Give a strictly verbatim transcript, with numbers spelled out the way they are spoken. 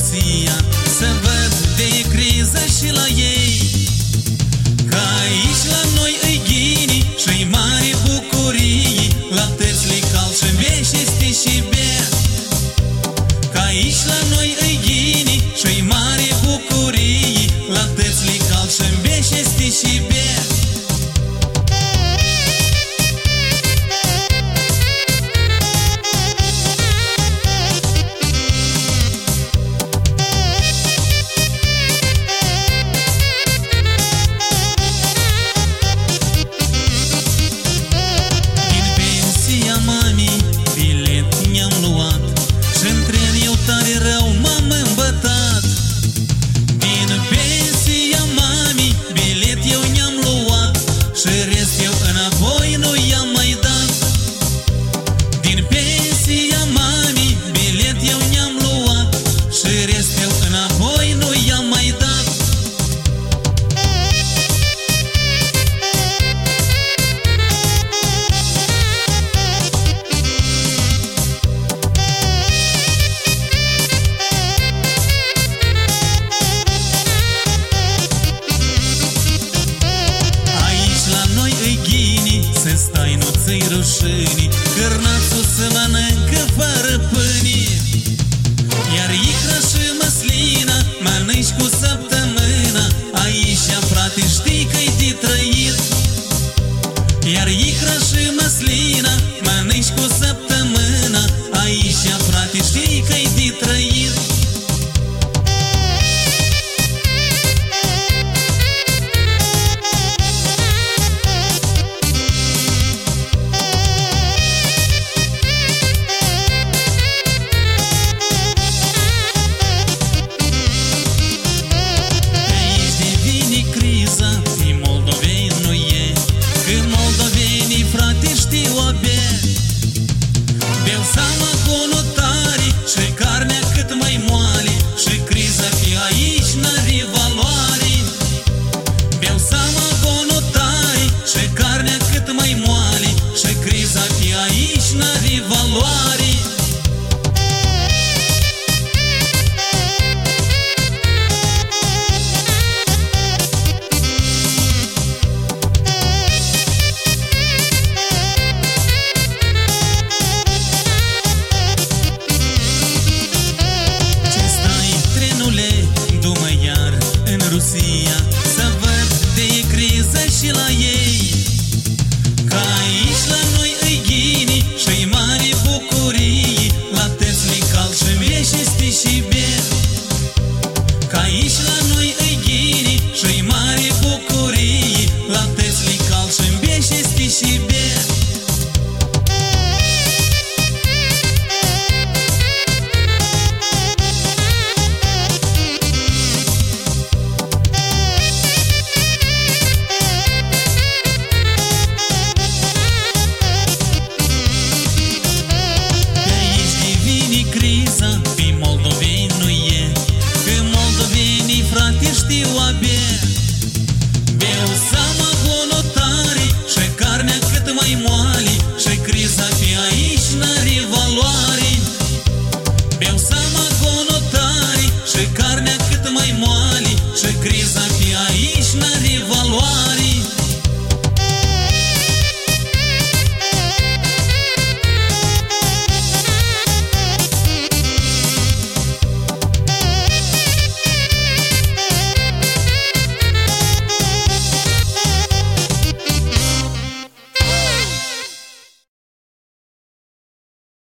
pensia, să văd de e criză și la ei. Că aici la noi îi ghini și-i mare bucurie, la tăți-li cal și bea și sti și bea. Că aici la noi îi ghini și-i mare bucurie, la tăți-li cal și bea și sti și bea. Să stai, nu ți-i rușini, cârnațul se mănâncă fără pâine, iar icra și măslina